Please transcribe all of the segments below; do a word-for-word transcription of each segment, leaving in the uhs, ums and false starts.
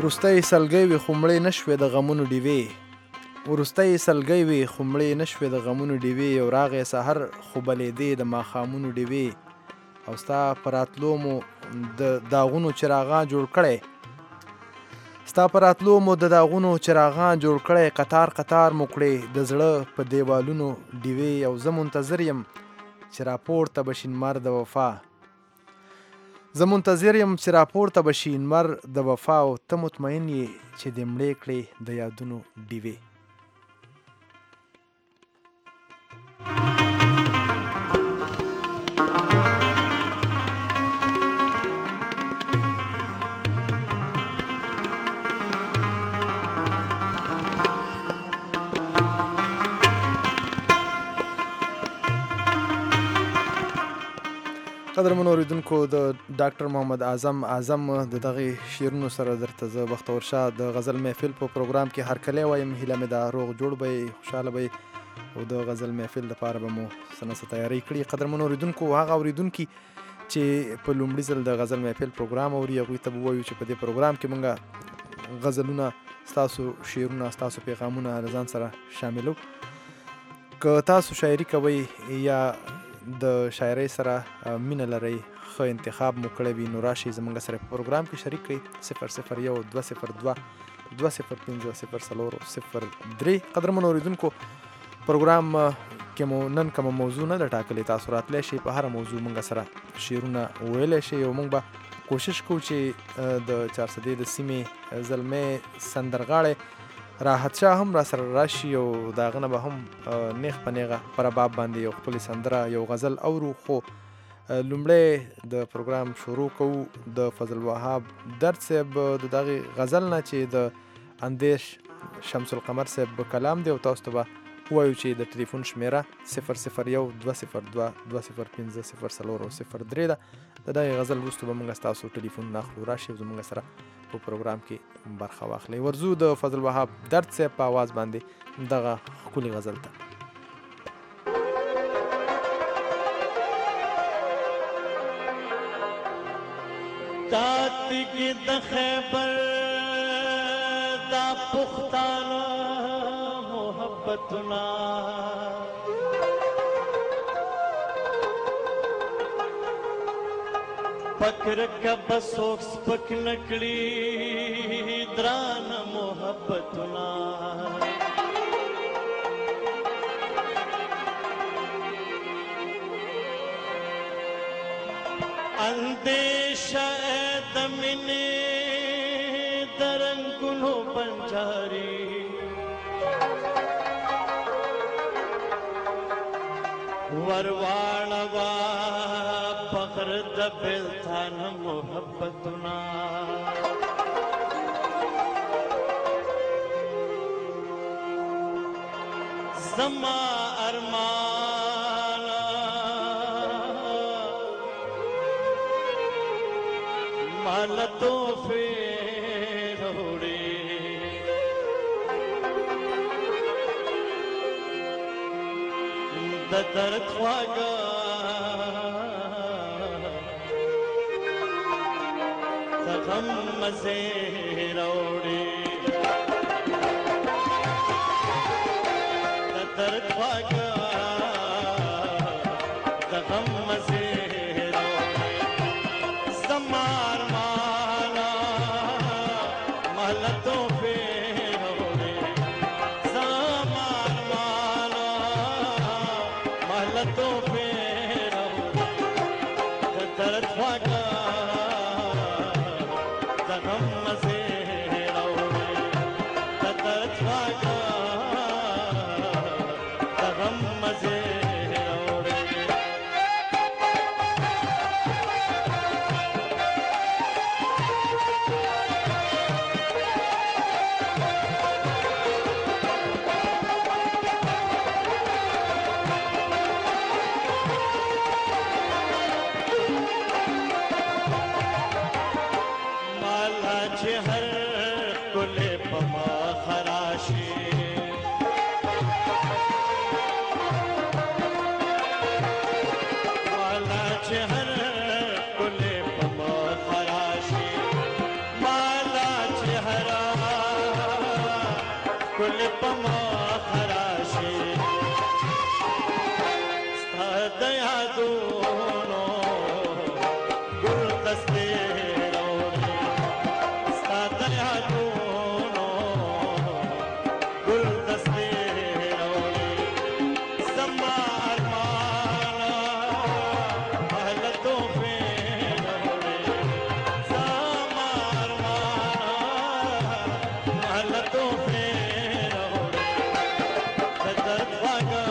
وروستی سلګۍ وي خو مړې نه شوې د غمونو ډیوې وروستی سلګۍ وي خو مړې نه شوې د غمونو ډیوې یو راغی سحر خو بلېدې د ماښامونو ډیوې او ستا په راتلو مو د داغونو چراغان جوړ کړی ستا په راتلو مو د داغونو چراغان جوړ کړی قطار قطار مو کړې د زړه په دیوالونو ډیوې او زه منتظر یم چې راپورته بشي لمر د وفا زه منتظر یم چې راپورته بشي لمر د وفا او ته مطمئن یې چې دې مړې کړې د یادونو ډیوې قدرمنو اوریدونکو د ډاکټر محمد اعظم اعظم د دغه شعرونو سره درته زه بختور شاه د غزل محفل په پروګرام کې هرکلی وایم هیله مې دا روغ جوړ به خوشحاله به او د غزل محفل لپاره به مو څه نه څه تیاری کړي قدرمنو اوریدونکو هغه اوریدونکي چې په لومړي ځل د غزل محفل پروګرام اوري هغوی ته به ووایو چې په دې پروګرام کې موږ غزلونه ستاسو شعرونه ستاسو پیغامونه له ځان سره شاملو که تاسو شاعري کوئ یا د شاعرۍ سره مینه لرئ ښه انتخاب مو کړی وي نو راشئ زموږ سره په پروګرام کې شریک کړئ صفر صفر یو دوه صفر دوه دوه صفر پنځه صفر څلور صفر درې قدرمنو اورېدونکو پروګرام کې مو نن کومه موضوع نه ده ټاکلې تاسو راتلی شئ په هره موضوع موږ سره شعرونه ویلی شئ او موږ به کوشش کوو چې د چارسدې د سیمې زلمی سندرغاړی راحت شاه هم را سره راشي او د هغه نه به هم نیغ په نیغه په رباب باندې یو ښکلې سندره یو غزل اورو خو لومړی د پروګرام شروع کوو د فضل وهاب درد صاحب د دغې غزل نه چې د اندیش شمس القمر صاحب کلام دی او تاسو ته به ووایو چې د ټلیفون شمیره صفر صفر یو دوه صفر دوه دوه صفر پنځه صفر څلور صفر درې ده د دغې غزل وروسته به موږ ستاسو ټلیفون ناخلو راشي او زموږ سره په پروګرام کې برخه واخلئ ورځو د فضل وهاب درد صاحب په آواز باندې دغه ښکلې غزل ته تاتګي د خیبر دا پښتانه محبتنا فکر کب سوک سپک نکړي دران محبتنا اندیشه د مینې درنګونو بنجاري ورواړوا فخر د بلتان محبتنا زما ارمانا مالتو فیروڑی د درد خواږه د غم مزې راوړي د درد خواږه د غم مزې راوړي زما ارمانا مالتو فیروړي زما ارمانا مالتو فیروړي د درد خواږه ګل په مخ راشي ستا د یادونو ګلدستې راوړي ستا د یادونو ګلدستې راوړي زما ارمانه اهله تحفې راوړي زما ارمانه اهله تحفې راوړي د درد خواږه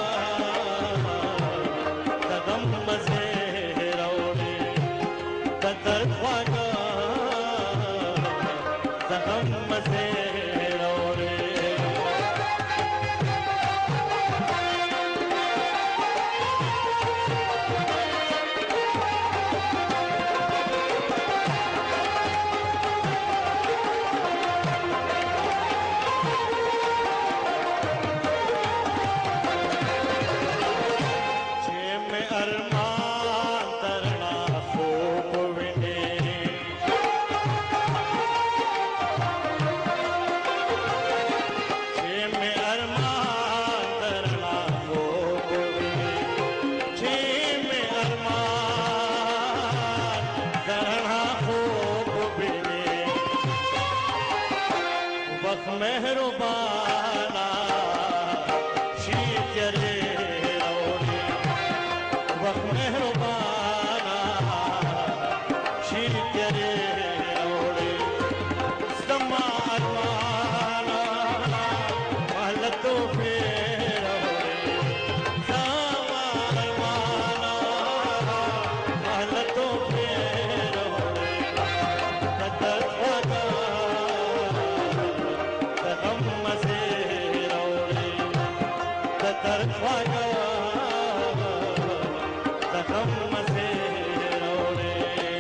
د غم مزې راوړي د درد خواږه د غم مزې راوړي چې مې ارمان ترنا خوب ویني چې مې ارمان ترنا خوب ویني چې مې ارمان ترنا خوب ویني وخت مهربانا شي تیرې راوړي وخت مهربانا شي تیرې راوړي زما ارمانا اهله تحفې راوړي زما ارمانا اهله تحفې راوړي د درد خواږه د غم مزې راوړي د درد خواږه د غم مزې راوړي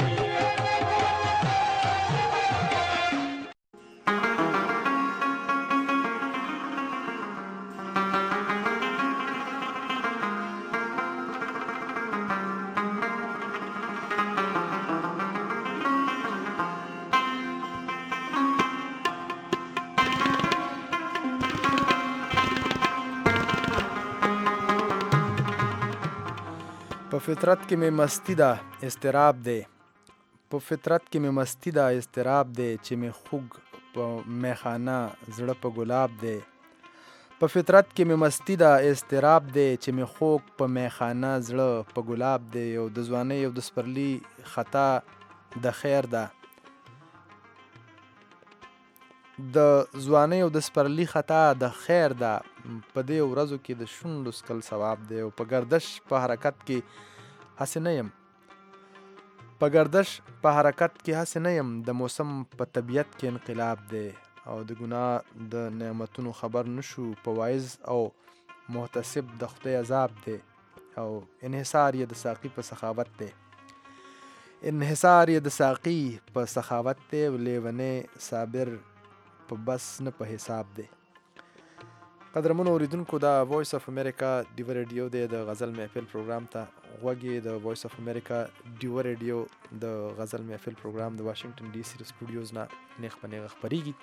په فطرت کې مې مستی ده استراب دی په فطرت کې مې مستی ده استراب دی چې مې خوږ په میخانه زړه په ګلاب دی په فطرت کې مې مستی ده استراب دی چې مې خوږ په میخانه زړه په ګلاب دی او د ځوانۍ او د سپرلي خطا د خیر ده د ځوانۍ او د سپرلي خطا د خیر ده په دې ورځو کې د شونډو سکل ثواب دی او په گردش په حرکت کې هسې نه یم په گردش په حرکت کې هسې نه یم د موسم په طبیعت کې انقلاب دی او د ګناه د نعمتونو خبر نشو په وایز او محتسب د خدای عذاب دی او انحصار یې د ساقي په سخاوت دی انحصار یې د ساقي په سخاوت دی او لیونی صابر په بس نه په حساب دی قدرمنو اوریدونکو دا وایس اف امریکا ډیو ریډیو دی د غزل محفل پروګرام ته غوږ یې د وایس اف امریکا ډیو ریډیو د غزل محفل پروګرام د واشنگټن ډي سي سټوډیوز نه نیغ په نیغه خپریږي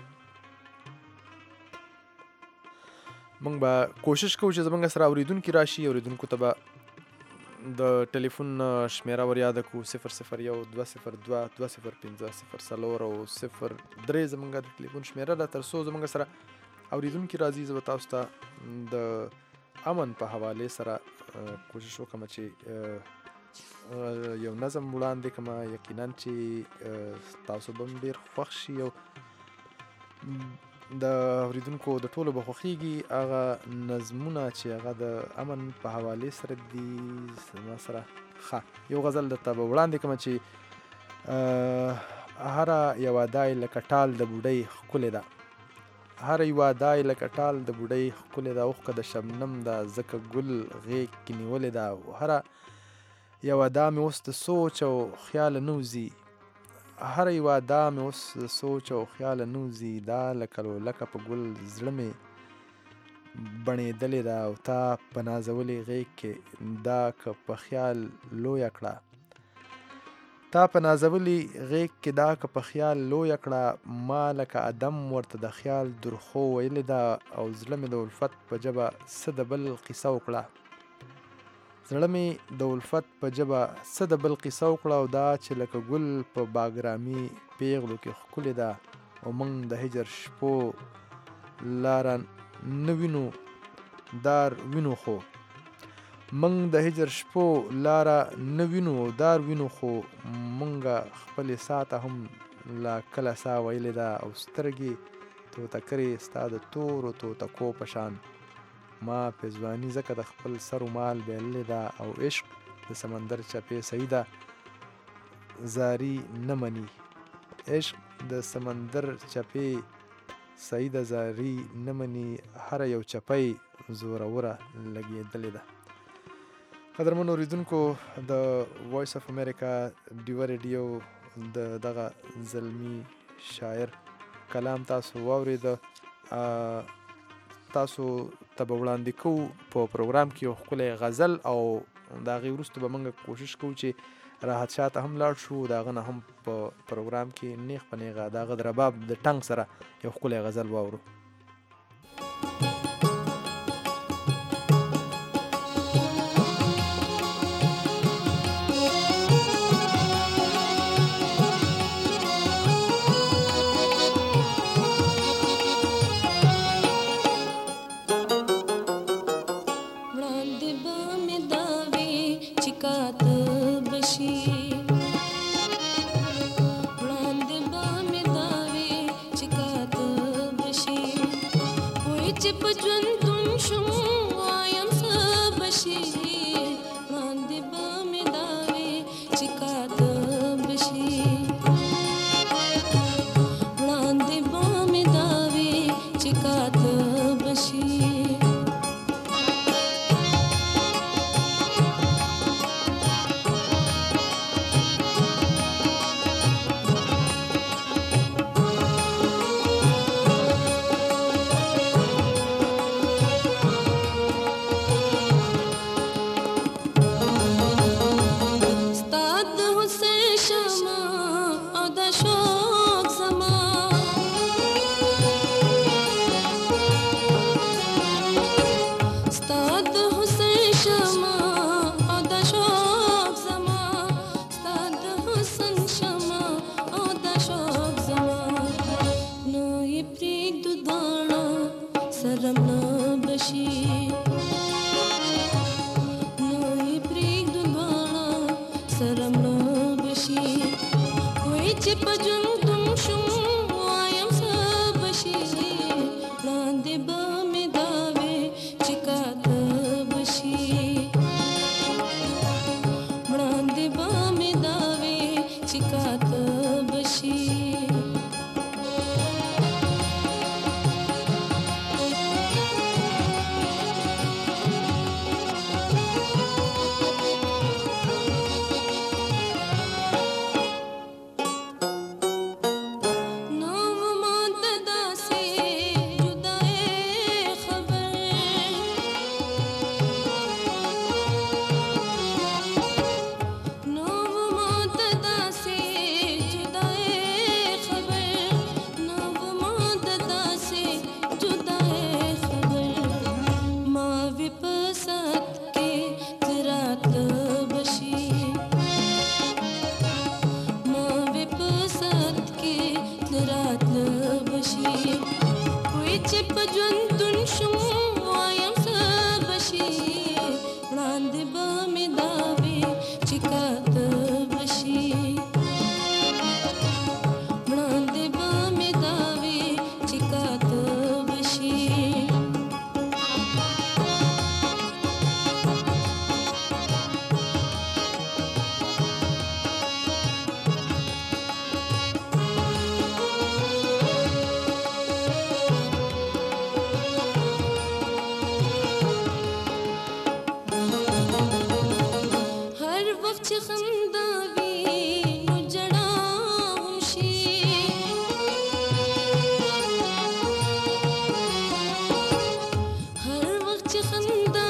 موږ به کوشش کوو چې زموږ سره اوریدونکي راشي اوریدونکو ته به د ټلیفون شمیره ور یاده کړو صفر صفر یو دوه صفر دوه دوه صفر پنځه صفر څلور او صفر درې زموږ د ټلیفون شمیره ده تر څو زموږ سره اوریدونکي راځي زه به تاسو ته د امن په حوالې سره کوشش وکړم چې یو نظم وړاندې کړم یقینا چې تاسو به هم ډېر خوښ شي او د اوریدونکو د ټولو به خوښیږي هغه نظمونه چې هغه د امن په حوالې سره دي زما سره ښه یو غزل درته به وړاندې کړم چې هره یوه دای لکه ټال د بوډۍ ښکلې ده هر یوه دای لکه ټال د بوډۍ ښکلې ده اوښکه د شبنم ده ځکه ګل غیږ کې نیولې ده هره یوه دا مې اوس د سوچ او خیاله نوځي هر یوه دا مې اوس د سوچ او خیاله نوځي دا لکه لکه په ګل زړه مې بڼېدلې ده او تا په نازولې غیږ کې دا که په خیال لویه کړه تا په نازولي غیږ کې دا که په خیال لویه کړه ما لکه ادم ورته د خیال درخو ویلې ده او زړه مې د الفت په ژبه څه د بل قیصه وکړه زړه مې د الفت په ژبه څه د بل قیصه وکړه او دا چې لکه ګل په باګرامي پیغلو کې ښکلې ده او موږ د هجر شپو لاره نه وینو دار وینو خو موږ د هجر شپو لاره نه وینو دار وینو خو موږ خپلې ساته هم لا کله سا ویلې ده او سترګې توتکرې ستا د تورو توتکو په شان ما پېزواني ځکه د خپل سر و مال بایللې ده او عشق د سمندر چپې صحیح ده زاری نه مني عشق د سمندر چپې صحیح ده زاری نه مني هر یو چپی زوروره لګېدلې ده. قدرمنو اوریدونکو د وایس اف امریکا ډیوه ریډیو د دغه زلمی شاعر کلام تاسو واورېده تاسو ته به وړاندې کوو په پروګرام کې یو ښکلی غزل او د هغې وروسته به موږ کوشش کوو چې راحت شاه ته هم لاړ شو د هغه نه هم په پروګرام کې نیغ په نیغه د هغه د رباب د ټنګ سره یو ښکلی غزل واورو.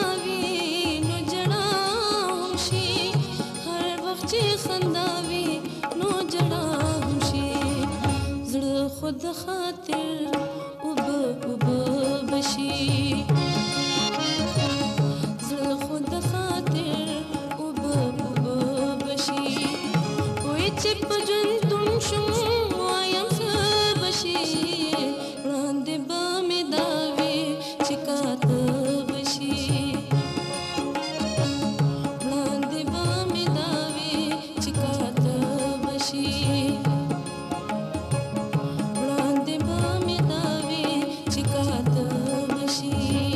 خنداوي خود خاطر اوبه اوبه بشي زړه خود خاطر اوبه اوبه بشي وای چې په ژوند تون شم وایم څه بشي وړاندې به مې دا وي چې کاته بشي وړاندې به مې دا وي چې کاته بشي وړاندې به مې دا وي چې کاته بشي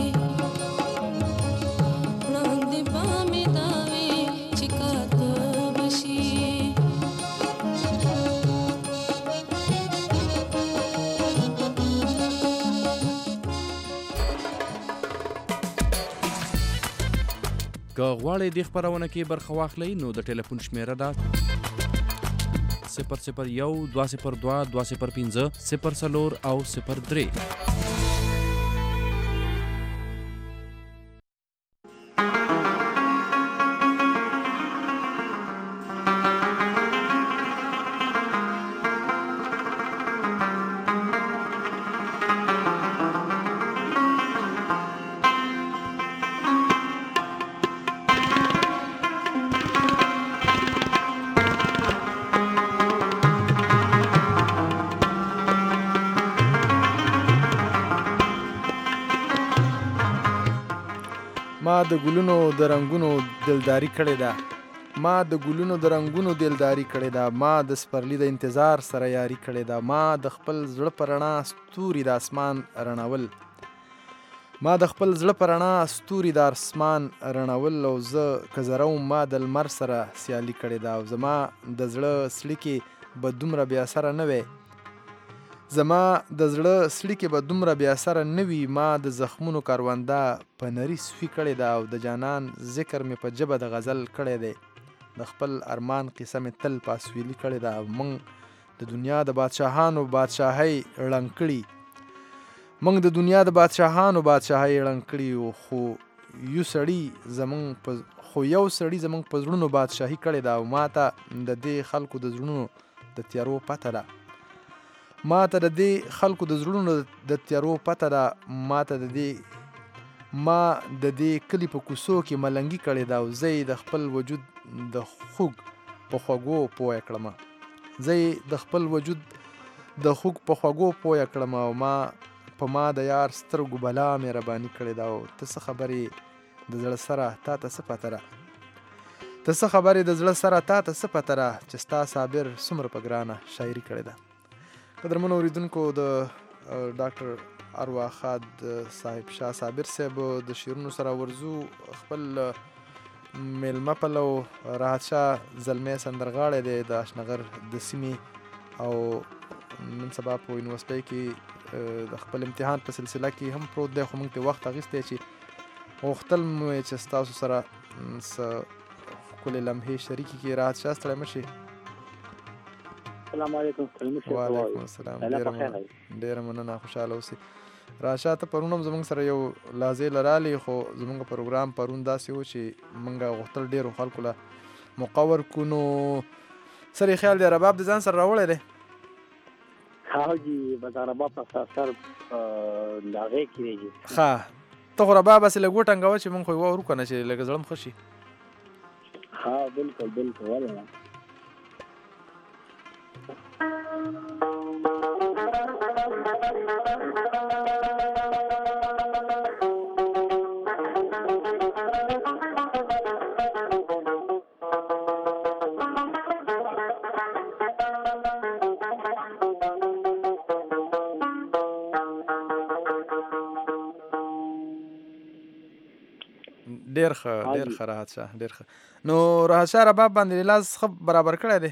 وړاندې به مې دا وي چې کاته بشي که غواړئ دې خپرونه کې برخه واخلئ نو د ټلیفون شمیره ده صفر صفر یو دوه صفر دوه دوه صفر پنځه صفر څلور او صفر درې. ما د ګلونو د رنگونو دلداري کړې ده ما د ګلونو د رنگونو دلداري کړې ده ما د سپرلی د انتظار سره یاري کړې ده ما د خپل زړه پر رڼا ستوري د اسمان رڼول ما د خپل زړه پر رڼا ستوري د اسمان رڼول او زه که زه روم ما د لمر سره سیالي کړې ده او زما د زړه سړي به دومره بې اثره نه وی زما د زړه سړي کې به دومره بې اثره نه وي ما د زخمونو کارونده په نري سوي کړې ده او د جانان ذکر مې په ژبه د غزل کړی دی د خپل ارمان قصه مې تل په اسویلي کړې ده او موږ د دنیا د بادشاهانو بادشاهۍ ړنګ کړي موږ د دنیا د بادشاهانو بادشاهۍ ړنګ کړي خو یو سړي زموږ په خو یو سړي زموږ په زړونو بادشاهي کړې ده او ما ته د دې خلکو د زړونو د تیارو پته ده ما ته د دې خلکو د زړونو د تیارو پته ده ما ته د دې ما د دې کلي په کوڅو کې ملنګي کړې ده او زه یې د خپل وجود د خوږ په خوږو پویه کړم زه یې د خپل وجود د خوږ په خوږو پویه کړم او ما په ما د یار سترګو بلا مهرباني کړې ده او ته څه خبرې د زړه سره تا ته څه پته ده ته څه خبرې د زړه سره تا ته څه پته ده چې ستا صابر څومره په ګرانه شاعري کړې ده. قدرمنو اوریدونکو د ډاکټر اروا خاد صاحب شاه صابر صاحب د شعرونو سره ورزو خپل میلمه پلو راحت شاه زلمی سندرغاړی دی د اشنغر د سیمې او نن سبا په یونیورسټۍ کې د خپل امتحان په سلسله کې هم پروت دی خو موږ ته وخت اخیستی چې غوښتل مې چې ستاسو سره څه ښکلې لمحې شریکې کړي. راحت شاه ستړی مه شي. السلام علیکم. وعلیکم السلام. ډیره مننه خوشحاله اوسئ. راشه ته پرون هم زموږ سره یو لازې لرالې خو زموږ پروګرام پرون داسې و چې موږ غوښتل ډېرو خلکو له موقع ورکړو نو سر یې خیال دی رباب د ځان سره راوړی دی؟ ها جی به رباب په سر د هغې کې دی. ښه ته خو رباب هسې لږ وټنګوه چې موږ خو یې واورو که نه چې لږ زړه م ښه شي. ها بلکل بلکل ولې نه. ډېر ښه ډېر ښه راحت شاه ډېر ښه. نو راحت شاه رباب باندې لاس ښه برابر کړی دی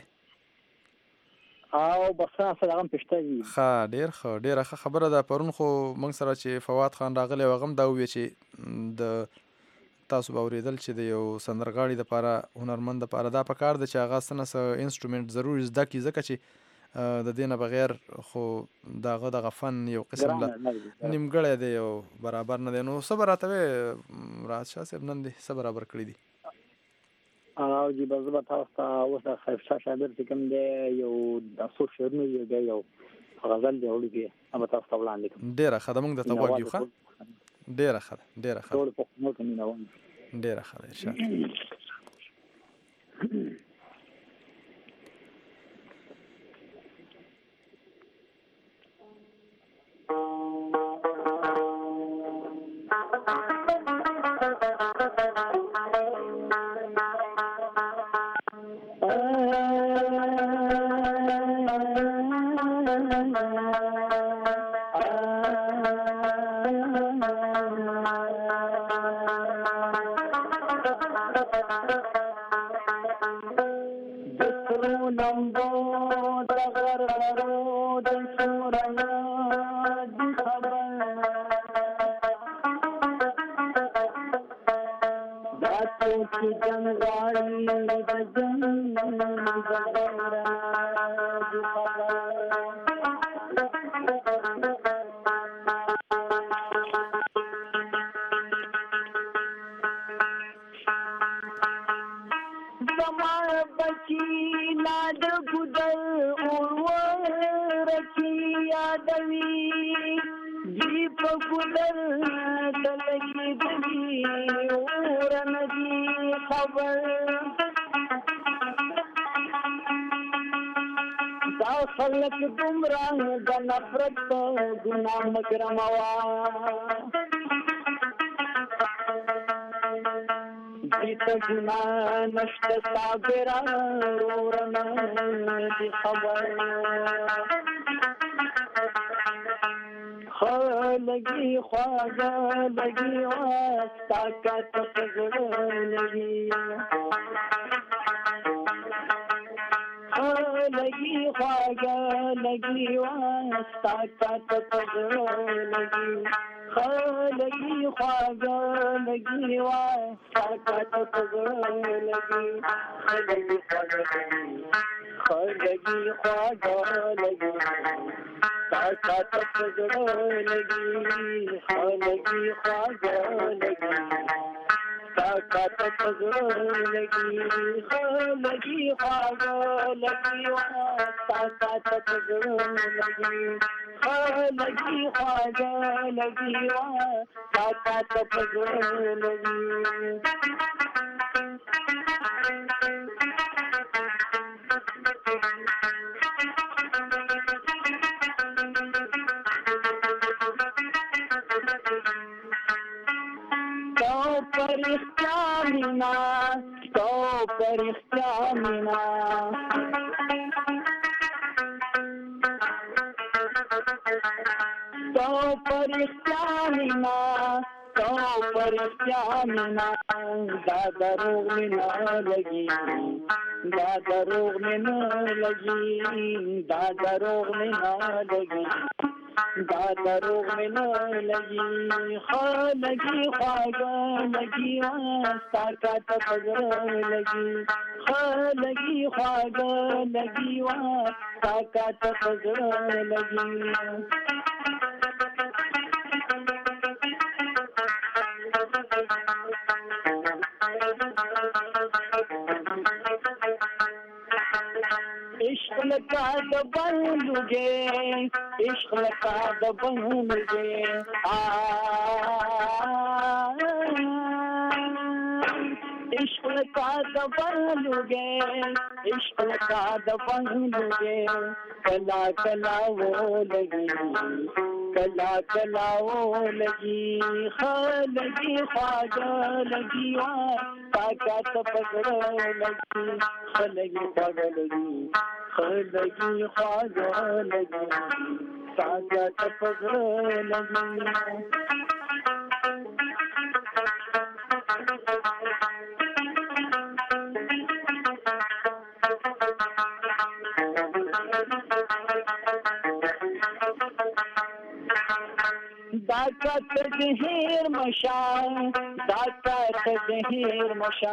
او بس هغه هم پښته دي. ښه ډېر ښه ډېره ښه خبره ده. پرون خو موږ سره چې فواد خان راغلی و هغه هم دا وویل چې د تاسو به اورېدل چې د یو سندرغاړي دپاره هنرمند دپاره دا پکار ده چې هغه څه نه څه انسټرومنټ ضرور زده کړي ځکه چې د دې نه بغیر خو د هغه دغه فن یو قسم له نیمګړی دی او برابر نه دی. نو څه به راته وایې راحت شاه صاحب نن دې څه برابر کړي دي؟ او جی بس به تاسو ته اوس د خیف شاه صابر چې کوم دی یو د څو شعرونه یو دی یو غزل دی وړي کې هم تاسو ته وړاندې کوم. ډېره ښه ده، موږ درته غوږ یو. ښه ډېره ښه ده، ډېره ښه ده، ټول پښتنو ته مینه وایم. ډېره ښه ده ارشاد. خلق گمراه د نفرت ګناه مکرموا جیت ګناه نشته صابر ورنا دي خبر خلقي خواجه لګي واستا کات پزړلګي لگی خواجہ لگی واسطہ کا تپزلگی لگی خواجہ لگی واسطہ کا تپزلگی لگی خواجہ لگی کا تپزلگی لگی خواجہ لگی کات پزلگی لگی خواجہ لگی واسطہ کات پزلگی لگی خواجہ لگی واسطہ کات پزلگی परिस्तामिना तो परिस्तामिना तो परिस्तामिना तो परिस्तामिना दादा रोग में न लगी दादा रोग में न लगी दादा रोग में न लगी दादा रोग में न लगी लगी ख्वाजा लगी वास्ता का लगी लगी ख्वाजा लगी वास्ता का लगी इश्क लगा दबंगे इश्क लगा दबंगे आ इश्क लगा दबंगे इश्क लगा दबंगे कला कला वो लगी कला कला वो लगी लगी ख्वाजा लगी ताकत पकड़ लगी लगी पकड़ लगी लगी ख्वाजा लगी ताकत पकड़ लगी दाकत जहीर मशान दाकत जहीर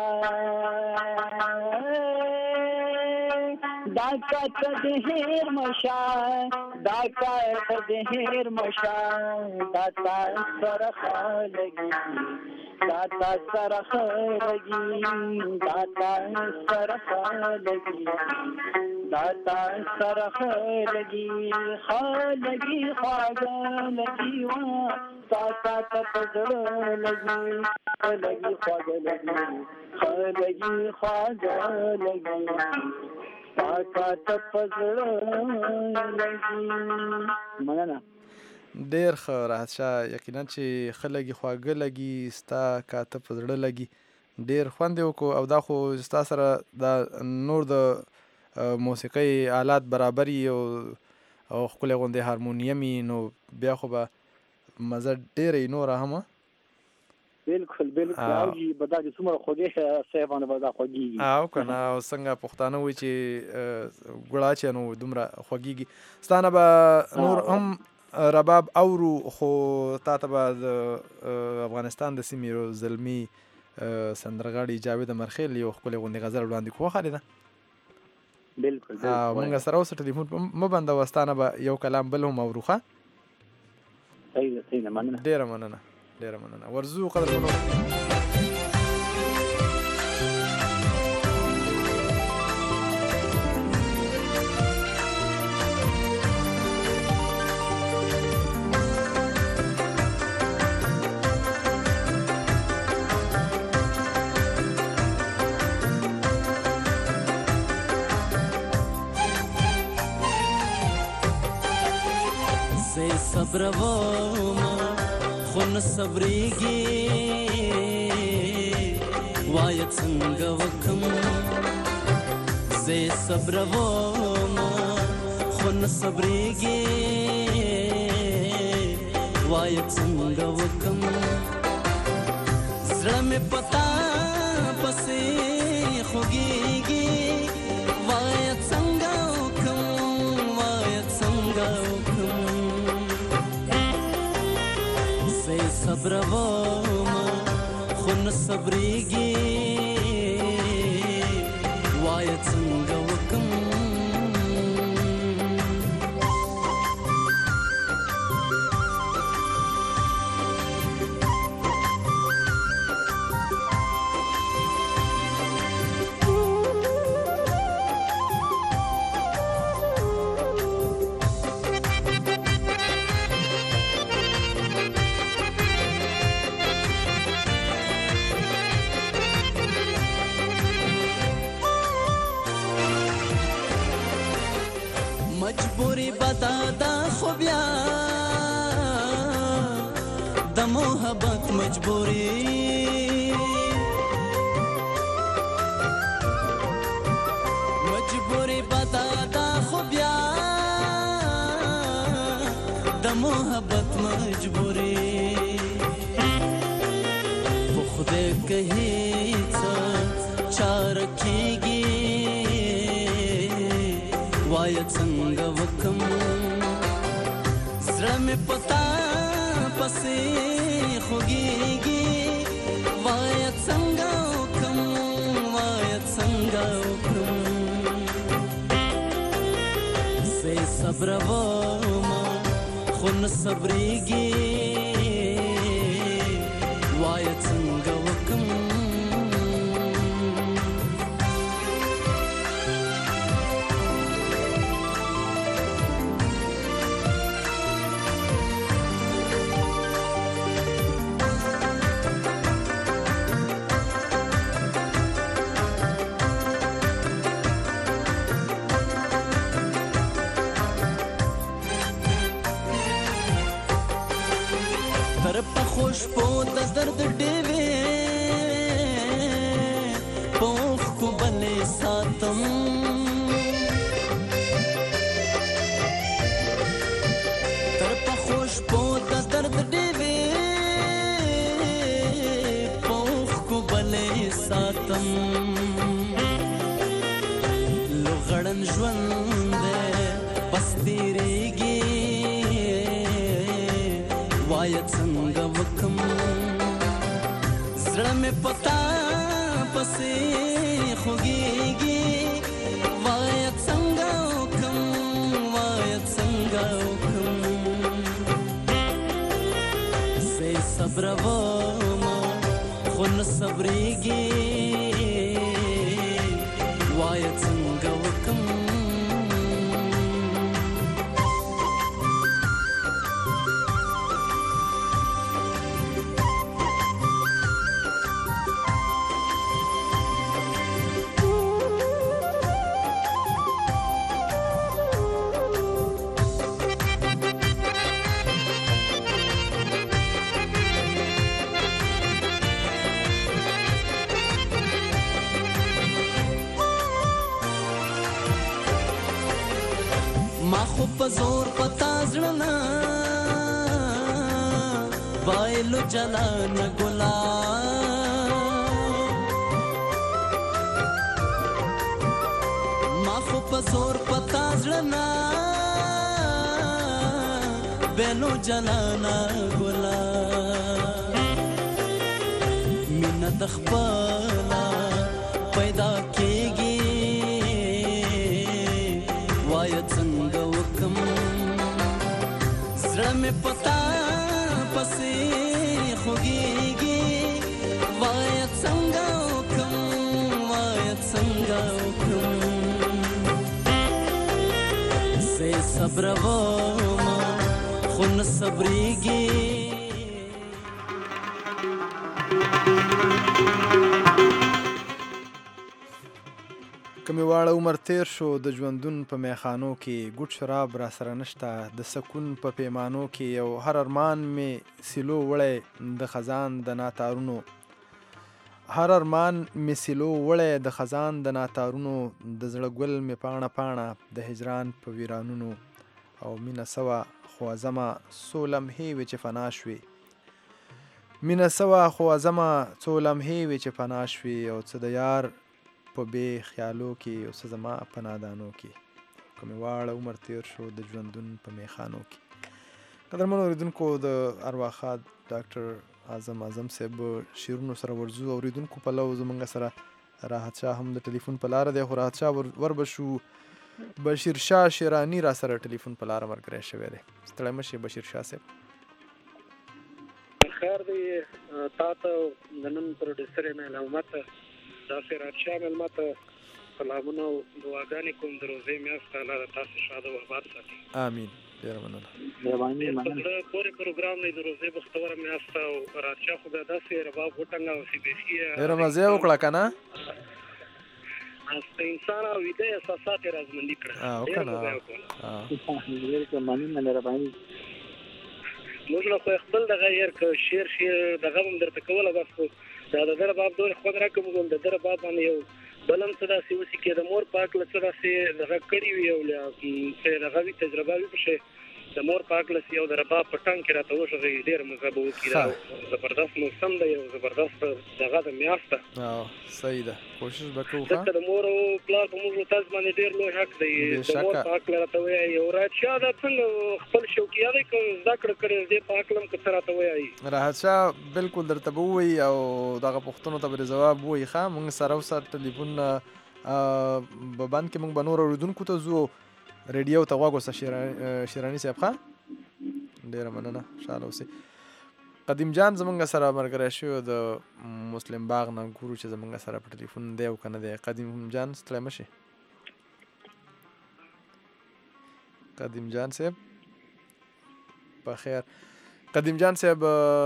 मशान दाकत जहीर मशान दाकत जहीर मशान दाता सरखा लगी داتا سره خلګي داتا سره خلګي داتا سره خلګي خلګي خواږه لګي وا داتا ته پزړه لګي خلګي خواږه لګي خلګي خواږه لګي داتا ته پزړه لګي مننه. ډیر ښه راحت شاه، یقینا چې خلګي خواږه لګي ستا کاته په زړه لګي. ډیر خوند یې وکړو او دا خو ستا سره دا نور د موسیقۍ آلات برابر یي او او ښکلی غوندې هارمونیم یي، نو بیا خو به مزه ډېره یي نوره هم. بالکل بالکل او جی بدا چې څومره خوږې صاحبانه بدا خوږیږي او کنه او څنګه پښتانه وایي چې ګړاچیانو دومره خوږیږي. ستانه به نور هم رباب اورو، خو تا ته به د افغانستان د سیمې زلمي سندرغاړي جاوید امرخیل یو ښکلی غوندې غزل وړاندې کړو. خالده بالکل موږ سره اوس ټلیفون مه بندوه، ستانه به یو کلام بل هم اورو. ښه صحیح ده صحیح ده مننه ډېره مننه ډېره مننه. ورځو قدرمنو صبر وما خون صبرېږي وایه څنګه وکم زه صبر وما خون صبرېږي وایه څنګه وکم زړه مې پتا پسې خوږېږي وایه څنګه وکم وایه څنګه وکم صبر وما خون صبرېږي وایه څنګه وکم مجبوری بدادا خو بیا د محبت مجبوری مجبوری بدادا خو بیا د محبت مجبوری خو خدای کهی څه چار کیږي وایه څنګه وکم زړه مې پتا پسې خوږېږي وایه څنګه وکم وایه څنګه وکم زه صبر وما خو نه صبرېږي وایه څنګه وکم خوشبو د درد ډېوې پوخ کو بلې ساتم تر په خوشبو د درد ډېوې پوخ کو بلې ساتم لوغړن ژوند بس تیریږي وایه څنګه وکم زړه مې پتا پسې خوږېږي وایه څنګه وکم وایه څنګه وکم زه صبر وما نه صبرېږي وایه څنګه وکم ما خو په زور پتا زړه نه بایلو جلانه ګلا ما خو په زور پتا زړه نه بایلو جلانه ګلا مینه د خپله پیدا کېږي وایه څنګه وکم زړه مې پتا پسې خوږېږي وایه څنګه وکم وایه څنګه وکم زه صبرومه خو نه صبرېږي کمی واړه عمر تیر شو د ژوندون په میخانو کې ګوټ شراب را سره نشته د سکون په پیمانو کې یو هر ارمان می سیلو وړی د خزان د ناتارونو هر ارمان می سیلو وړی د خزان د ناتارونو د زړه ګل می پاڼه پاڼه د هجران په ویرانونو او مینه سوه خو ازمه څو لمحې وې چې فنا شوې مینه سوه خو ازمه څو لمحې وې چې فنا شوې او څه د یار په بې خیالو کې او څه زما په نادانو کې کومې واړه عمر تیر شو د ژوندون په میخانو کې قدرمنو اورېدونکو د ارواښاد ډاکټر اعظم اعظم صاحب شعرونو سره ورځو اورېدونکو پلو زموږ سره راحت شاه هم د ټلیفون په لاره دی خو راحت شاه ور به شو بشیر شاه شیراني را سره ټلیفون په لاره ملګری شوی دی ستړی مه شې بشیر شاه صاحب خیر دی تا ته د نن پروډیوسر یم علامت داسې راحت شاه مېلمه ته سلامونه او دعاګانې کوم د روژې میاشت الله د تاسو شاده و آباد ساتي امین ډېره مننه ډېر په زړه پورې پروګرام دی د روژې بختوره میاشت او راحت شاه خو بیا داسې رباب وټنګاوسي بیخي ډېره مزه یې وکړه که نه انسان او ویده احساسات یې رازمندي کړه ډېره مزه یې وکړه مننه مهرباني موږ نه خو خپل دغه یار که شعر شعر دغه هم درته کوله بس خو دا د ده رباب دونه خوند راکړم د ده رباب باندې یو بل هم څه داسې اوسي کې د مور پاک له څه داسې دغه کړي وي او څه دغه وي تجربه وي په شی د مور پاک له یو د رباب په ټنګ کې راته وغږېږي ډېره مزه به وکړي دا زبردست موسم دی یو زبردست دغه د میاشت ده صحیح ده کوشش به کوو ځکه د مور او پلار په موږ تاسو باندې ډېر لوی حق دی د مور پاک له راته وایي او راحت شاه دا څنګه خپل شوقیه دی که زده کړه کړې دې په هکله هم که څه راته وایي راحت شاه بالکل درته به ووایي او دغه پوښتنو ته به ځواب ووایي ښه موږ سره اوسه ټلیفون به بند کې موږ به نور اورېدونکو ته ځو ریډیو ته غوږ اوسه شیراني صاحب ښه ډېره مننه خوشحاله اوسئ قدیم جان زمونږ سره ملګری شوی د مسلم باغ نه ګورو چې زمونږ سره په ټلیفون دی او که نه دی قدیم جان ستړی مه شي قدیم جان صاحب په خیر قدیم جان صاحب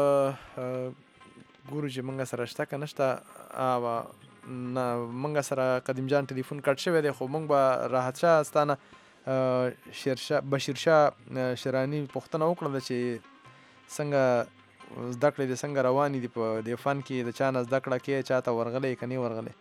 ګورو چې مونږ سره شته که نشته نه مونږ سره قدیم جان ټلیفون کټ شوی دی خو مونږ به راحت شاه ستانه شیرشاه بشیر شاه شیراني پوښتنه وکړله چې څنګه زده کړې دې څنګه روانې دي په دې فن کې د چا نه زده کړه کې چا ته ورغلی که نه ورغلی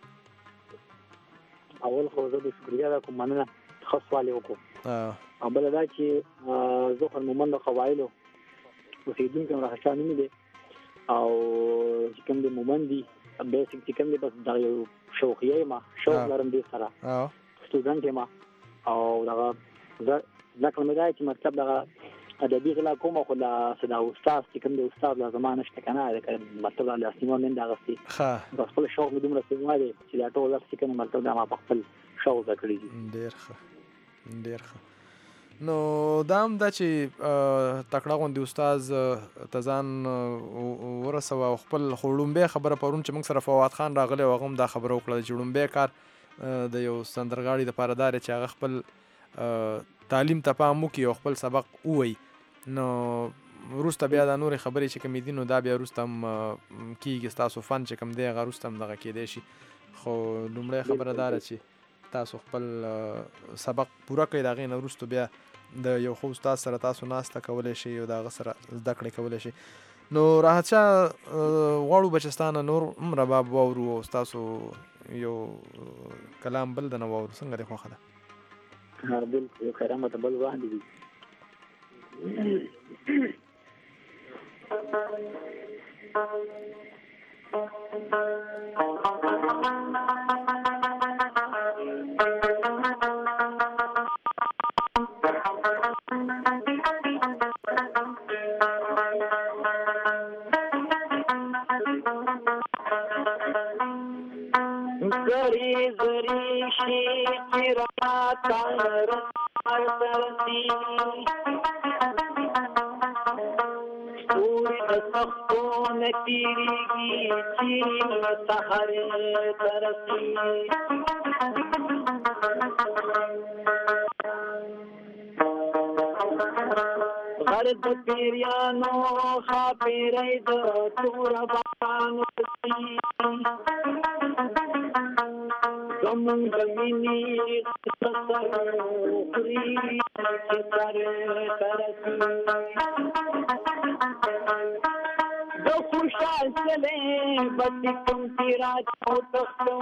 اول خو زه د شکریا دا کوم مننه ښه سوال یې وکړو او بله دا چې زه خو مومند د قبایلو اوسېدونکی یم راحت شاه نومې دی او چې کوم دی مومند دي بیسک چې کوم دی بس دغه یو شوقیه یم شوق لرم دې سره سټوډنټ یم او دغه زده کړه مې دا چې مطلب دغه ادبي غلا کوم خو دا صدا استاد چې کوم دی استاد لا زما نشته که نه مطلب دا لاسنیوه مې نه اخیستې بس خپل شوق مې دومره سوما دی چې دا ټول وخت چې کوم مطلب دا ما په خپل شوق زده کړي دي ډېر ښه ډېر ښه نو دا هم دا چې تکړه غوندې استاد ته ځان ورسوه او خپل خو لومبۍ خبره پرون چې موږ سره فواد خان راغلی و هغه هم دا خبره وکړه چې لومبۍ کار د یو سندرغاړي دپاره دا دی چې هغه خپل تعلیم ته پام وکړي او خپل سبق ووایي. نو وروسته بیا دا نورې خبرې چې کومې دي نو دا بیا وروسته هم کېږي، ستاسو فن چې کوم دی هغه وروسته هم دغه کېدی شي. خو لومړی خبره دا ده چې تاسو خپل سبق پوره کړئ، د هغې نه وروسته بیا د یو ښه استاد سره تاسو ناسته کولی شئ او د هغه سره زده کړې کولی شئ. نو راحت شاه غواړو به چې ستا نه نور هم رباب واورو او ستاسو یو کلام بل د نه واورو. څنګه دی خوښه ده؟ بالکل یو کرامت بل وړاندې دي. زری زری شی رات رات سرتی سوی سختو نتیریگی چین سحر ترسی غرد پیریانو خاپیری دو توربانو سی زمون زمینی سسر خری سسر ترسی دو خوشحال چلے بچی کم تیرا چو تختو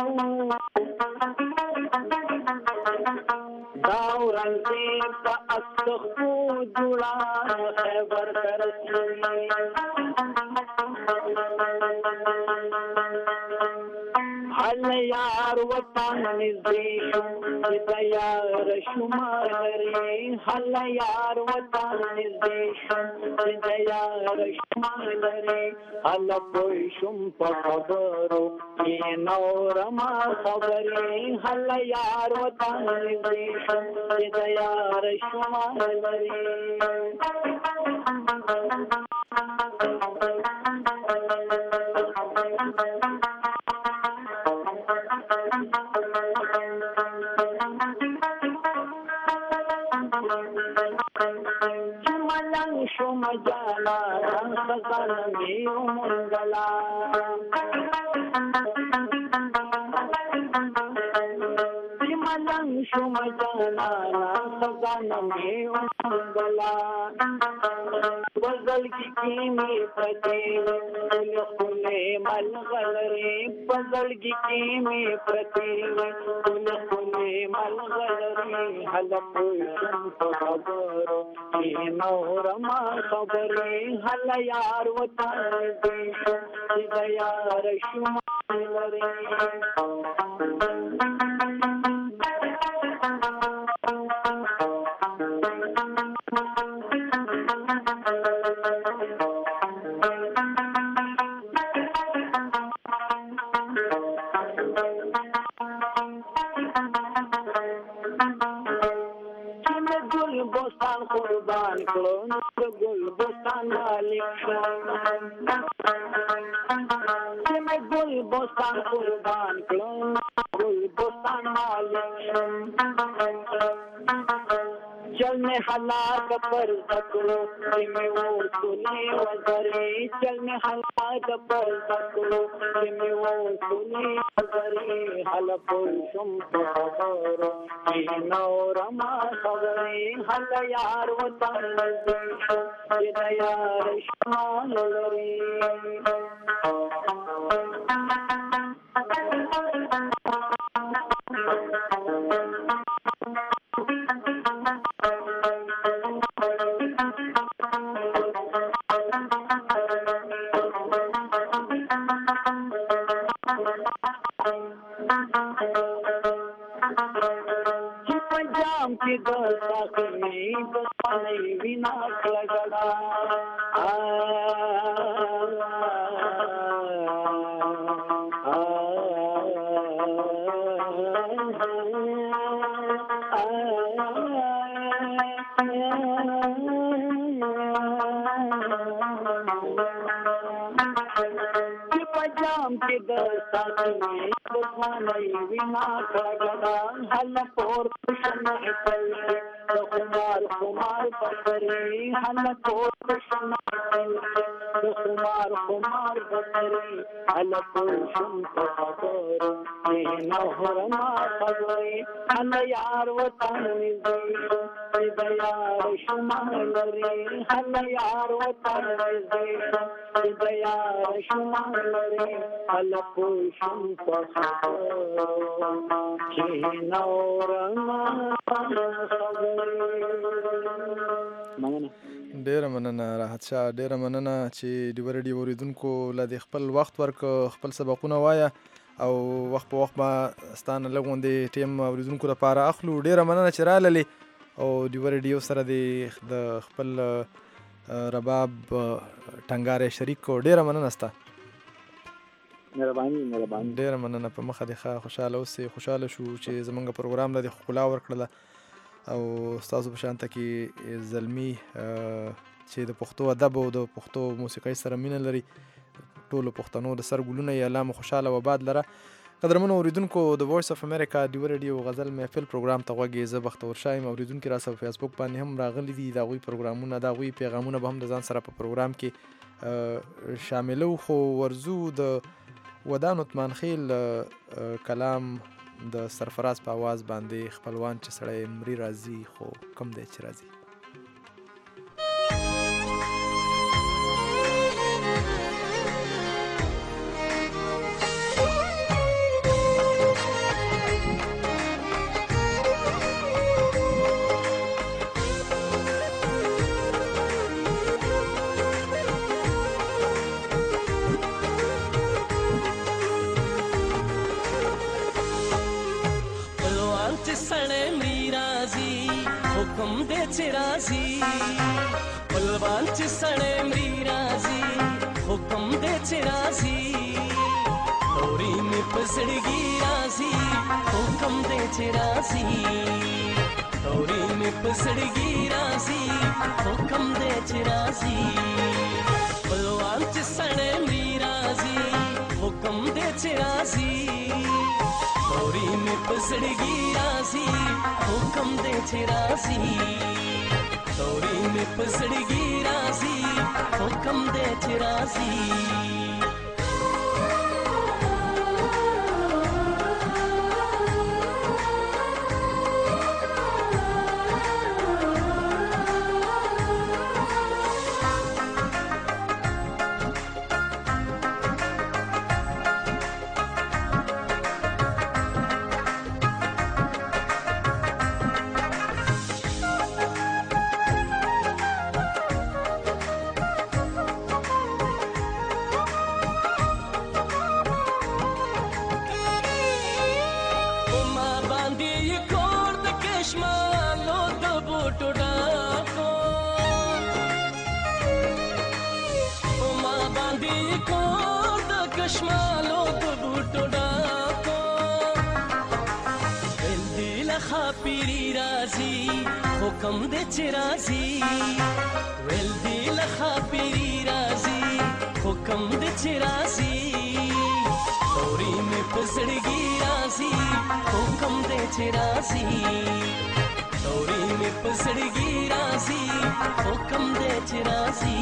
داوران زیب تا استخو جوڑا خیبر ترسی حل یار وطن نزدیشم دیار شمار لری حل یار وطن نزدیشم دیار شمار لری حل پوشم پا خبرو کی نورما خبری حل یار وطن نزدیشم دیار شمار لری شم جانا خزان میو منگلا سیمالنگ شم جانا خزان میو منگلا غزل کی کیمی پرتی خلے ملغل رے غزل کی کیمی پرتی خلے ملغل رے حلق شمس خبرو کی نورما خبری حل یار وطن دیشم دیار شمال لرے قربان کلون گل بستان مالک میں گل بستان قربان کلون گل بستان مالک چل میں ہلاک پر سکلو میں وہ سنے وزری چل میں ہلاک پر سکلو میں وہ سنے وزری حل پوشم خبرو کی نورما خبری حل یار وطن نزدیشم دیار شمال لری جام کی دوستا کرنی بسانی ویناک لگڑا چې د ساتنې دښمنۍ وینا کړه هل پور شنه پل د خمار خمار پسرې هل پور شنه پل د خمار خمار پسرې هل پور شنه پسرې نه هرما خبرې هل یار وطن دې د یار شمال لري هل یار وطن دې د یار شمال لري هل پور شنه پسرې چې نورما ډیره مننه راحت شاه ډیره مننه چې ډیور ډی اوریدونکو له خپل وخت ورک خپل سبقونه وایا او وخت په وخت ما ستانه لګوندې ټیم اوریدونکو لپاره اخلو ډیره مننه چې راللی او ډیور ډیو سره د خپل رباب ټنګاره شریک کو ډیره مننه ستا مهرباني مهرباني ډیره مننه په مخه د خوشاله اوسې خوشاله شو چې زمونږ پروګرام له ښکلا ورکړله او ستاسو په شانته کې زلمی چې د پښتو ادب او د پښتو موسیقۍ سره مینه لري ټولو پښتنو د سر ګلونه یې الله مو خوشاله و باد لره قدرمنو اوریدونکو د وایس اف امریکا ډیو ریډیو غزل محفل پروګرام ته غوږی زه بختور شایم اوریدونکو را سره فیسبوک باندې هم راغلي دي دا غوي پروګرامونه دا غوي پیغامونه به هم د ځان سره په پروګرام کې شاملو خو ورزو د ودان عثمان خیل کلام د سرفراز په आवाज باندې خپلوان چې سړی مري راځي خو کم دی چې راځي राजी बलवान च सड़े मरी राजी हुक्म दे च राजी तोरी में पसड़गी राजी हुक्म दे च राजी तोरी में पसड़गी राजी हुक्म दे च राजी बलवान च सड़े मरी राजी हुक्म दे च राजी तोरी में पसड़गी राजी हुक्म दे च राजी तोरी में पसड़गी राजी हुक्म दे च राजी हुक्म दे च राजी वेल दिल खापिरी राजी हुक्म दे च राजी तोरी में पसड़गी राजी हुक्म दे च राजी तोरी में पसड़गी राजी हुक्म दे च राजी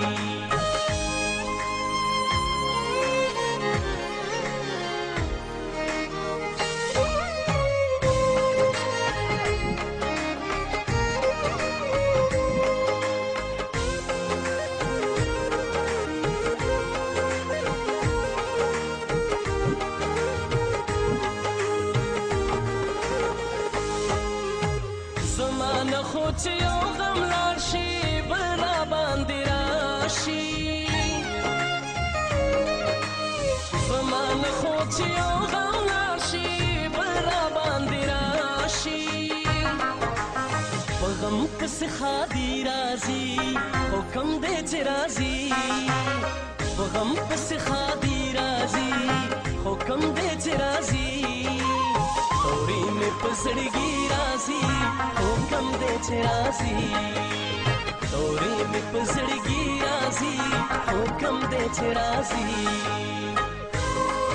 खादी राजी हुक्म दे च राजी गम पस खादी राजी हुक्म दे च राजी तोरी में पसड़गी राजी हुक्म दे च राजी तोरी में पसड़गी राजी हुक्म दे च राजी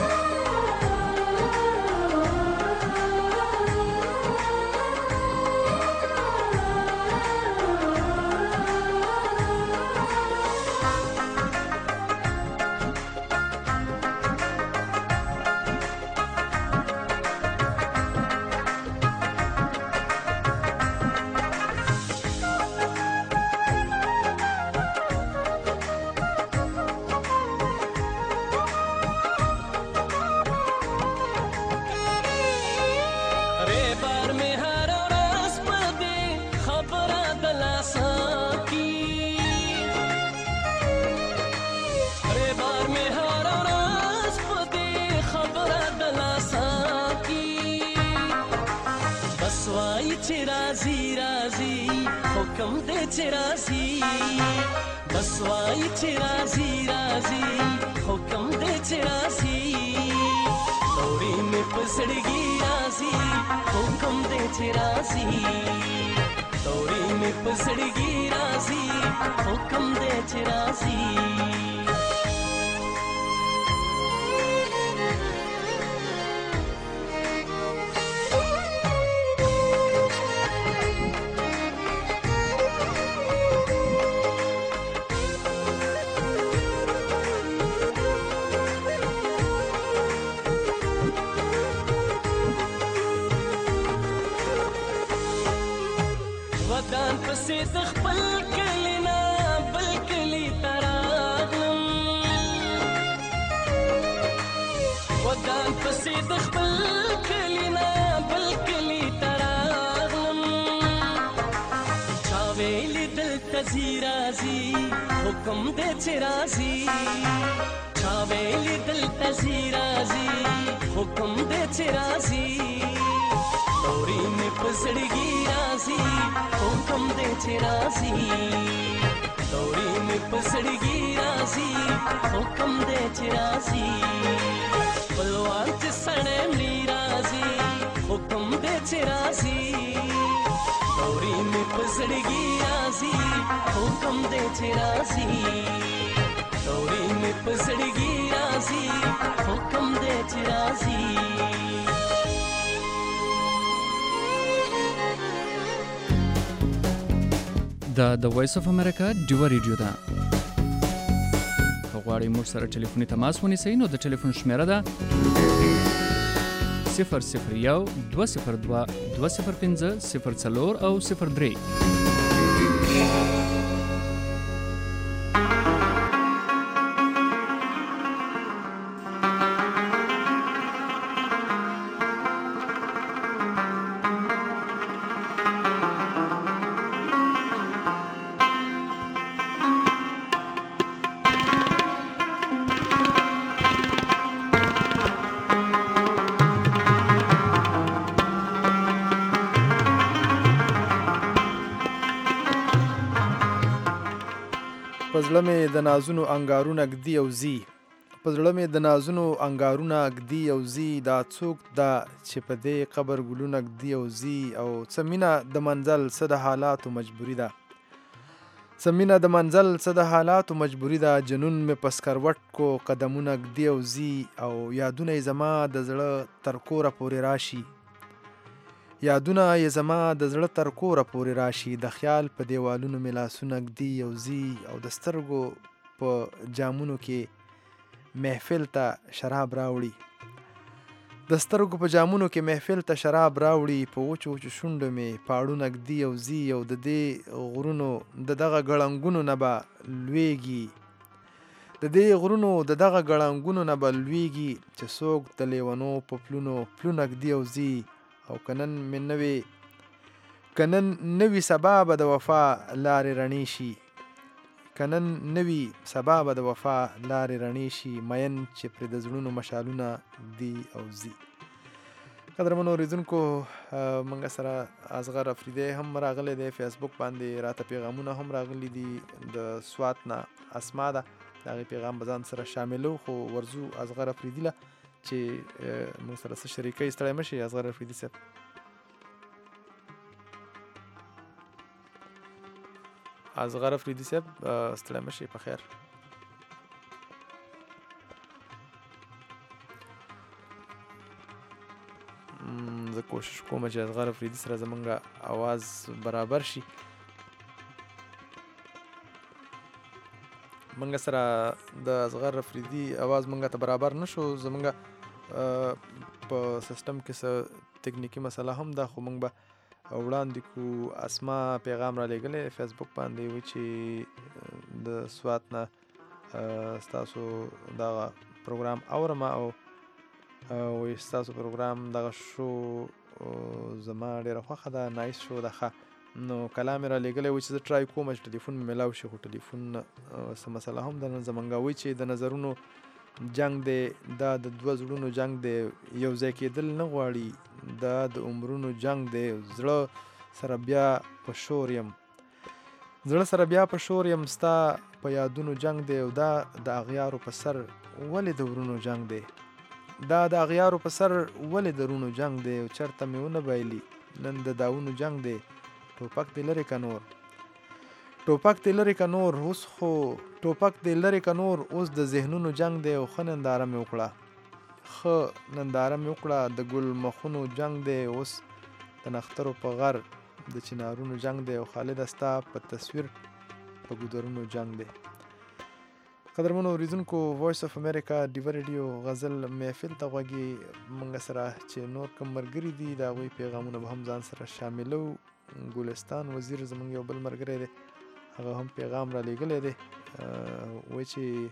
چې راځي راځي حکم دې چې راځي بس وای چې راځي راځي حکم دې چې راځي توري مې پسړګي راځي حکم دې چې راځي توري مې پسړګي راځي حکم دې چې راځي ودان پسې د خپل کلی نه بل کلی ته راغلم ودان پسې د خپل کلی نه بل کلی ته راغلم چا ویلي دلته ځي راځي حکم دې چې راځي چا ویلي دلته ځي راځي حکم دې چې راځي توري مې پسړګي راځي حکم دې چې راځي توري مې پسړګي راځي حکم دې چې راځي خپلوان چې سړی مړي راځي حکم دې چې راځي توري مې پسړګي راځي حکم دې چې راځي توري مې پسړګي راځي حکم دې چې راځي دا د وایس اف امریکا ډیو ریډیو ده که غواړئ موږ سره ټلیفوني تماس ونیسئ نو د ټلیفون شمیره ده صفر صفر یو دوه صفر دوه دوه صفر پنځه صفر څلور او صفر درې په زړه مې د نازونو انګارونه ږدي او ځي په زړه مې د نازونو انګارونه ږدي او ځي دا څوک ده چې په دې قبر ګلونه ږدي او ځي او څه مینه د منزل څه د حالاتو مجبوري ده څه مینه د منزل څه د حالاتو مجبوري ده جنون مې په سکروټ کو قدمونه ږدي او ځي او یادونه یې زما د زړه تر کوره پورې راشي یادونه یې زما د زړه تر کوره پورې راشي د خیال په دیوالونو مې لاسونه ږدي او ځي او د سترګو په جامونو کې محفل ته شراب راوړي د سترګو په جامونو کې محفل ته شراب راوړي په وچو وچو شونډو مې پاړونه ږدي او ځي او د دې غرونو د دغه ګړنګونو نه به لویږي د دې غرونو د دغه ګړنګونو نه به لویږي چې څوک د لیونو په پلونو پلونه ږدي او ځي او کنن مې نوې کنن نوې سبا به د وفا لارې رڼې شي کنن نوې سبا به د وفا لارې رڼې شي مین چې پرې د زړونو مشالونه دي او ځي قدرمنو اورېدونکو موږ سره اصغر افریدی هم راغلی دی فیسبوک باندې راته پیغامونه هم راغلي دي د سوات نه اسما ده د هغې پیغام به ځان سره شاملو خو ورځو اصغر افریدي له چې موږ سره څه شریکۍ ستړی مه شي اصغر افریدي صاحب اصغر افریدي صاحب ستړی مه شي په خیر زه کوشش کوم چې اصغر افریدي سره زمونږ اواز برابر شي منګه سره د اصغر افریدي اواز منګه ته برابر نشو زمونږ په سیستم کې څه تکنیکی مسله هم ده خو موږ به وړاندې کو اسما پیغام را لېږلی فیسبوک باندې وی چې د سوات نه ستاسو دغه پروګرام اورم او وی ستاسو پروګرام دغه شو زما ډېره خوښه ده نایس شو ده ښه نو کلام را لېږلی وی چې زه ټرای کوم چې ټلیفون مې میلاو شي خو ټلیفون څه مسله هم ده زمونږ وی چې د نظرونو جنگ دی دا د دوه زړونو جنگ دی یو ځای کېدل نه غواړي دا د عمرونو جنگ دی زړه سره بیا په شور یم زړه سره بیا په شور یم ستا په یادونو جنگ دی او دا د اغیارو په سر ولې د ورونو جنگ دی دا د اغیارو په سر ولې د ورونو جنگ دی او چرته مې ونه بایلي نن د داونو جنگ دی ټوپک دی لرې که نور ټوپک دی لرې که نور اوس خو ټوپک دی لرې که نور اوس د ذهنونو جنگ دی او ښه ننداره مې وکړه ښه ننداره مې وکړه د ګل مخونو جنگ دی اوس د نخترو په غر د چنارونو جنگ دی او خالد ستا په تصویر په ګودرونو جنگ دی. قدرمنو اوریدونکو وایس اف امریکا ډیو ریډیو غزل محفل ته غوږی موږ سره چې نور کوم ملګري دي د هغوی پیغامونه به هم ځان سره شاملو. ګلستان وزیر زموږ یو بل ملګری دی هغه هم پیغام را لیږلی دی وایي چې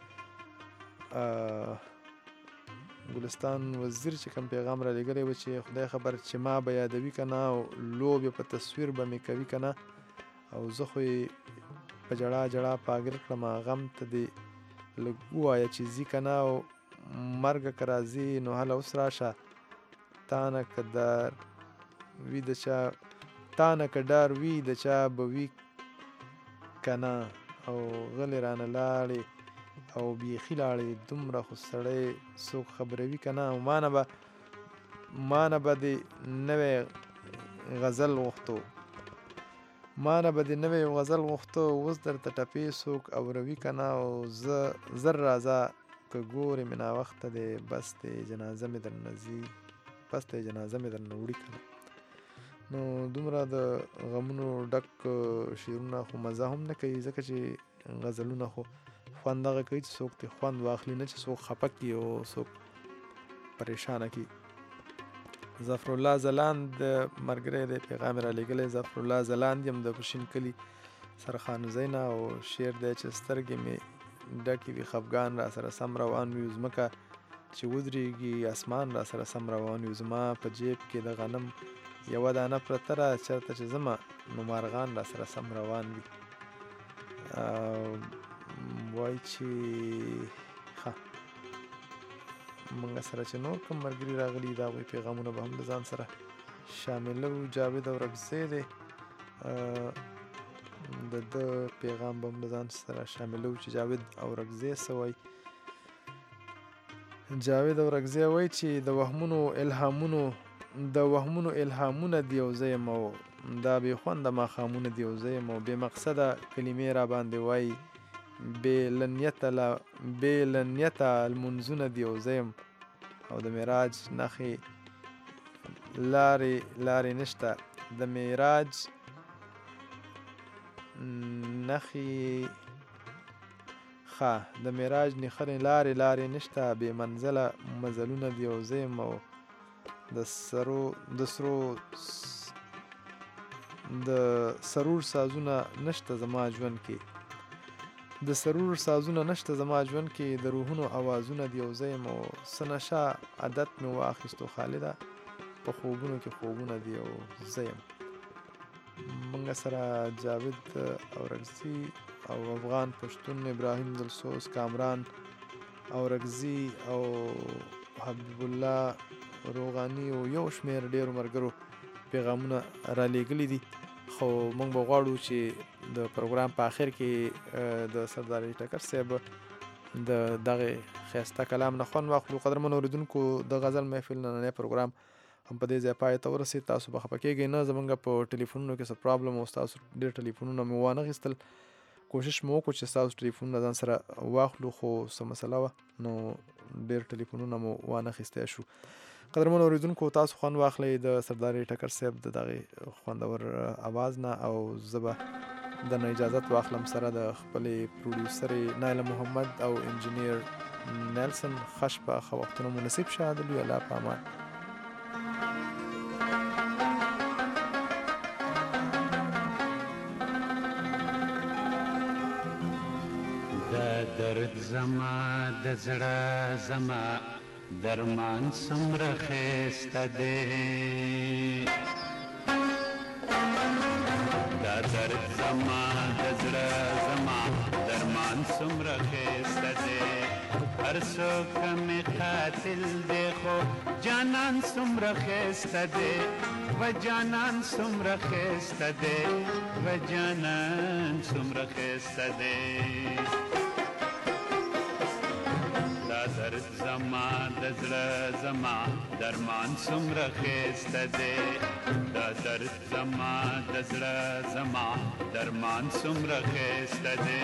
ګلستان وزیر چې کوم پیغام را لیږلی و چې خدای خبر چې ما به یادوي که نه او لوبې په تصویر به مې کوي که نه او زه خو یې په جړا جړا پاګل کړم غم ته دې لږ ووایه چې ځي که نه او مرګه که راځي نو هله اوس راشه تا نه که در وي د چا تا نه که ډار وي د چا به وي که نه او غلې رانه لاړې او بیخي لاړې دومره خو سړی څوک خبروي که نه او ما نه به ما نه به دې نوی غزل غوښتو ما نه به دې نوی غزل غوښتو اوس درته ټپې څوک اوروي که نه او زه زر راځه که ګورې مې ناوخته دی بس دی جنازه مې درنه ځي بس دی جنازه مې درنه وړي که نه. نو دومره د غمونو ډک شعرونه خو مزه هم نه کوي ځکه چې غزلونه خو خوند دغه کوي چې څوک ترې خوند واخلي نه چې څوک خفه کړي او څوک پریشانه کړي. ظفرالله ځلاند ملګری دی پیغام یې را لیږلی ظفرالله ځلاند یم د پشین کلي سرخانوزۍ نه او شعر دی چې سترګې مې ډکې وي خفګان را سره سم روان وي ځمکه چې ودرېږي اسمان را سره سم روان وي زما په جیب کې د غنم یوه دانه پرته ده چېرته چې ځمه نو مارغان را سره سم روان وي. وایي چې ښه موږ سره چې نور کوم ملګري راغلي د هغوی پیغامونه به هم له ځان سره شاملو. جاوید اورکزی دی د ده پیغام به هم له ځان سره شاملو چې جاوید اورکزی څه وایي. جاوید اورکزی وایي چې د وهمونو الهامونو د وهمونو الهامونه دی او زه یم او دا بې خونده ماښامونه دی او زه یم او بې مقصده کلمې را باندې وایي بې له نیته لمونځونه دي او زه یم او د معراج نښې لارې لارې نشته د معراج نښې ښه د معراج نښلې لارې لارې نشته بې منزله مزلونه دي او زه یم او د سرو د سرو د سرور سازونه نشته زما ژوند کې د سرور سازونه نشته زما ژوند کې د روحونو اوازونه دی او زه یم او څه نشه عادت مې واخیستو خالده په خوبونو کې خوبونه دی او زه یم. موږ سره جاوید اورکزي او افغان پښتون ابراهیم دلسوز کامران اورکزي او حبیب الله روغاني او یو شمېر ډېرو ملګرو پیغامونه را لیږلي دي خو موږ به غواړو چې د پروګرام په آخر کې د سردار علي ټکر صاحب د دغه ښایسته کلام نه خوند واخلو. قدرمنو اورېدونکو د غزل محفل نننی پروګرام هم په دې ځای پای ته ورسېد. تاسو به خفه کېږئ نه زموږ په ټلیفونونو کې څه پرابلم او ستاسو ډېر ټلیفونونه مې وانه اخیستل کوشش مو وکړو چې ستاسو ټلیفونونه ځان سره واخلو خو څه مسله وه نو ډېر ټلیفونونه مو وانه اخیستی شو. قدرمنو اورېدونکو تاسو خوند واخلئ د سردار علي ټکر صاحب د دغې خوندور اواز نه او زه به د نه اجازت واخلم سره د خپلې پروډیوسرې نایله محمد او انجینیر نیلسن ښه شپه ښه وختونه مو نصیب شه. د لوی الله په امان. د درد زما د زړه زما درمان څومره ښایسته دی دا درد زما د زړه زما درمان څومره ښایسته دی هر څوک مې قاتل دی خو جانان څومره ښایسته دی و جانان څومره ښایسته دی و جانان څومره ښایسته دی دا درد زما د زړه زما درمان څومره ښایسته دی دا درد زما د زړه زما درمان څومره ښایسته دی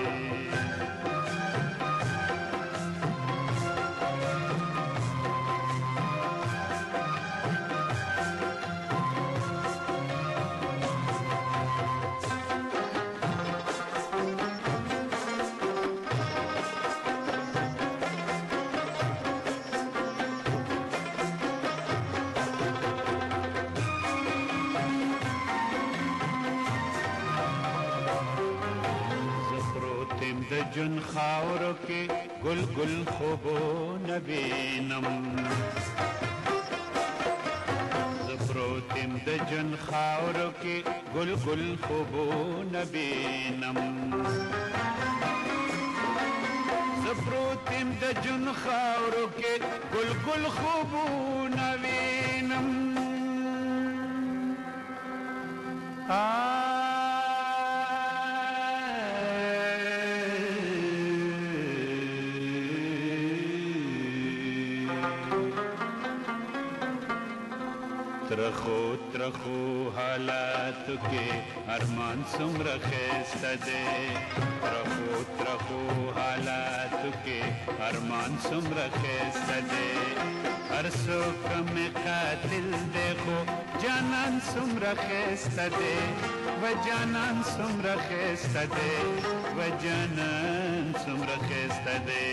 جن خاورو کې ګل ګل خوبونه وینم زه پروت یم د جن خاورو کې ګل ګل خوبونه وینم زه پروت یم د جن خاورو کې ګل ګل خوبونه وینم ترخو ترخو حالاتو کې ارمان څومره ښایسته دی ترخو ترخو حالاتو کې ارمان څومره ښایسته دی هر څوک مې قاتل دی خو جانان څومره ښایسته دی و جانان څومره ښایسته دی و جانان څومره ښایسته دی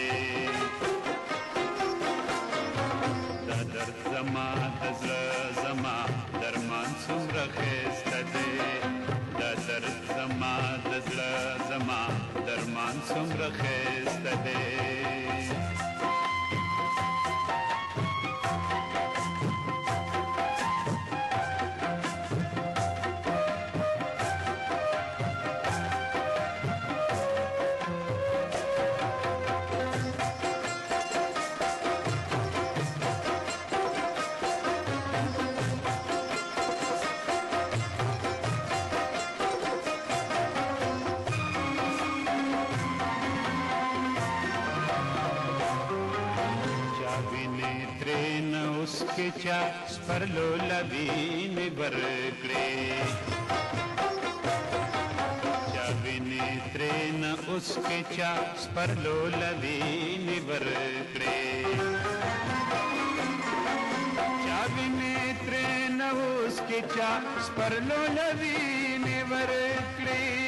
دا درد زما د زړه زما درمان څومره ښایسته دی دا درد زما د زړه زما درمان څومره ښایسته دی उसके चा स्पर्लो लबीने बरकड़े चाविने त्रेन उसके चा स्पर्लो लबीने बरकड़े चाविने त्रेन उसके चा स्पर्लो लबीने बरकड़े